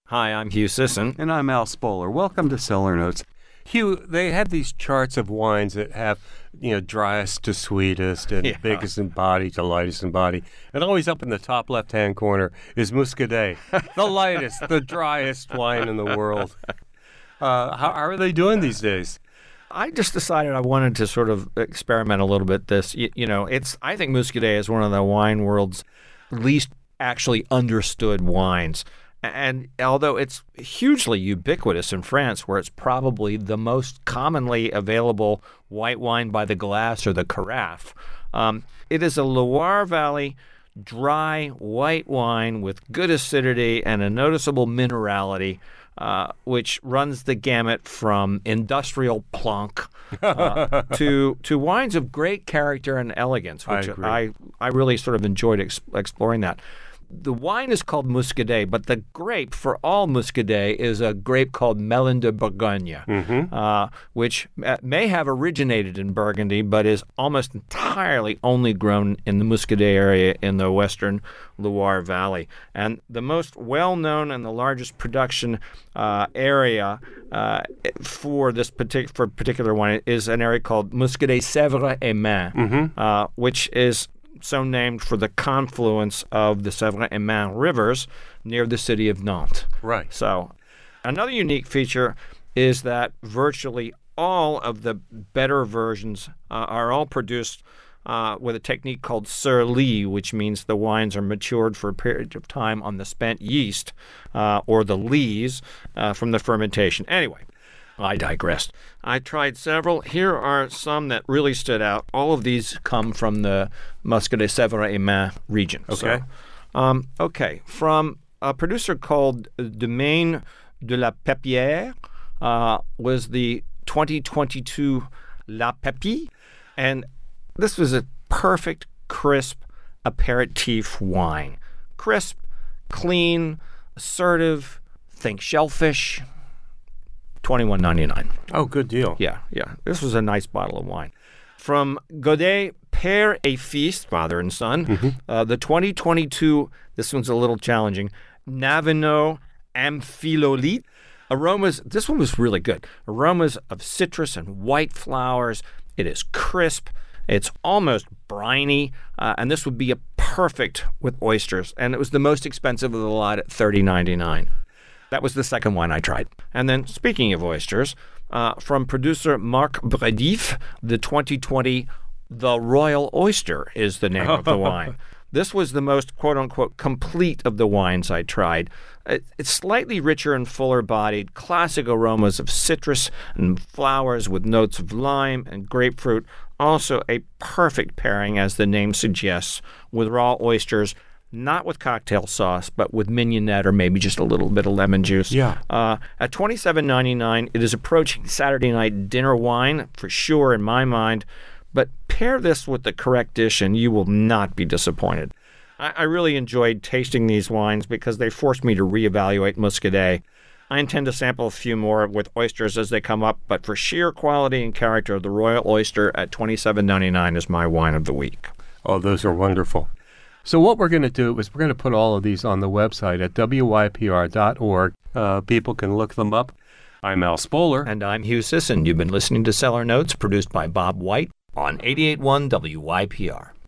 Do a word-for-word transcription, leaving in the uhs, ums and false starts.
Hi, I'm Hugh Sisson. And I'm Al Spoler. Welcome to Cellar Notes. Hugh, they have these charts of wines that have, you know, driest to sweetest and Yeah. biggest in body to lightest in body. And always up in the top left-hand corner is Muscadet, the lightest, the driest wine in the world. Uh, how, how are they doing these days? I just decided I wanted to sort of experiment a little bit. This, you, you know, it's. I think Muscadet is one of the wine world's least actually understood wines. And although it's hugely ubiquitous in France, where it's probably the most commonly available white wine by the glass or the carafe, um, it is a Loire Valley dry white wine with good acidity and a noticeable minerality, uh, which runs the gamut from industrial plonk uh, to to wines of great character and elegance, which I agree. I, I really sort of enjoyed ex- exploring that. The wine is called Muscadet, but the grape for all Muscadet is a grape called Melon de Bourgogne, Mm-hmm. uh, which may have originated in Burgundy, but is almost entirely only grown in the Muscadet area in the western Loire Valley. And the most well-known and the largest production uh, area uh, for this partic- for particular wine is an area called Muscadet Sèvres et Maine, Mm-hmm. uh, which is so named for the confluence of the Sèvres and Maine rivers near the city of Nantes. Right. So another unique feature is that virtually all of the better versions uh, are all produced uh, with a technique called sur lie, which means the wines are matured for a period of time on the spent yeast uh, or the lees uh, from the fermentation. Anyway, I digressed. I tried several. Here are some that really stood out. All of these come from the Muscadet Sèvres et Maine region. Okay. So, um, okay. From a producer called Domaine de la Pépière uh, was the twenty twenty-two La Pépie. And this was a perfect, crisp aperitif wine. Crisp, clean, assertive, think shellfish. twenty-one ninety-nine. Oh, good deal. Yeah, yeah. This was a nice bottle of wine. From Godet Père et Fils, father and son, Mm-hmm. uh, the twenty twenty-two, this one's a little challenging, Navino Amphilolite. Aromas, this one was really good. Aromas of citrus and white flowers. It is crisp. It's almost briny, uh, and this would be a perfect with oysters. And it was the most expensive of the lot at thirty ninety-nine. That was the second wine I tried. And then, speaking of oysters, uh, from producer Marc Bredif, the twenty twenty The Royal Oyster is the name of the wine. This was the most, quote-unquote, complete of the wines I tried. It, it's slightly richer and fuller-bodied, classic aromas of citrus and flowers with notes of lime and grapefruit. Also a perfect pairing, as the name suggests, with raw oysters, not with cocktail sauce, but with mignonette or maybe just a little bit of lemon juice. Yeah. Uh, at twenty-seven ninety-nine, it is approaching Saturday night dinner wine, for sure in my mind. But pair this with the correct dish and you will not be disappointed. I, I really enjoyed tasting these wines because they forced me to reevaluate Muscadet. I intend to sample a few more with oysters as they come up, but for sheer quality and character, the Royal Oyster at twenty-seven ninety-nine is my wine of the week. Oh, those are wonderful. So what we're going to do is we're going to put all of these on the website at W Y P R dot org. Uh, people can look them up. I'm Al Spoler. And I'm Hugh Sisson. You've been listening to Cellar Notes, produced by Bob White on eighty-eight point one W Y P R.